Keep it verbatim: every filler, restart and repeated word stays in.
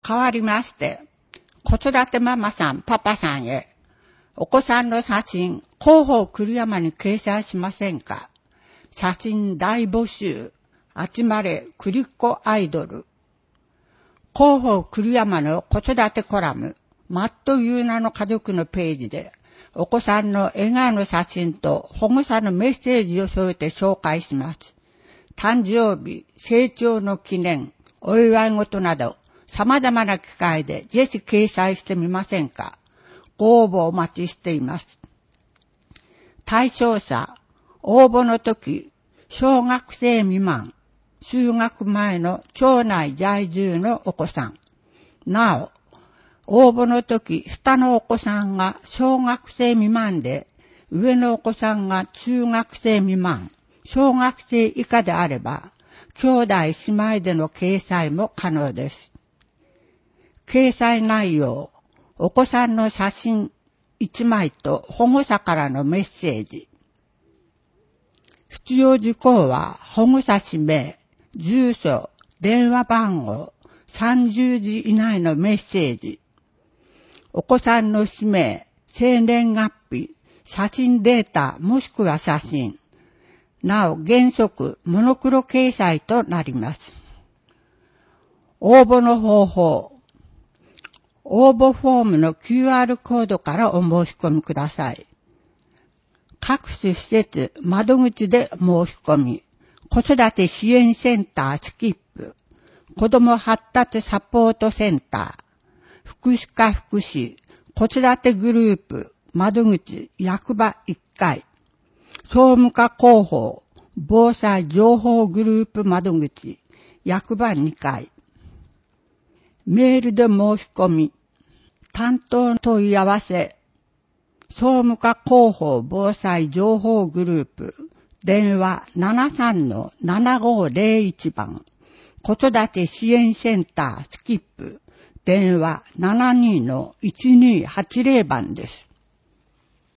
変わりまして、子育てママさん、パパさんへ、お子さんの写真、広報栗山に掲載しませんか？写真大募集、集まれ栗っ子アイドル。広報栗山の子育てコラム、マットユーナの家族のページで、お子さんの笑顔の写真と保護者のメッセージを添えて紹介します。誕生日、成長の記念、お祝い事など、様々な機会でぜひ掲載してみませんか？ご応募お待ちしています。対象者、応募の時、小学生未満、就学前の町内在住のお子さん。なお、応募の時、下のお子さんが小学生未満で、上のお子さんが中学生未満、小学生以下であれば、兄弟姉妹での掲載も可能です。掲載内容、お子さんの写真いちまいと保護者からのメッセージ。必要事項は保護者氏名、住所、電話番号、さんじゅうじ以内のメッセージ。お子さんの氏名、生年月日、写真データもしくは写真。なお原則モノクロ掲載となります。応募の方法。応募フォームの キューアール コードからお申し込みください。各種施設、窓口で申し込み、子育て支援センタースキップ、子ども発達サポートセンター、福祉課福祉、子育てグループ、窓口、役場いっかい、総務課広報、防災情報グループ窓口、役場にかい。メールで申し込み、担当問い合わせ、総務課広報防災情報グループ、電話 ななさんのななごーぜろいち 番、子育て支援センタースキップ、電話 ななにのいちにーはちぜろ 番です。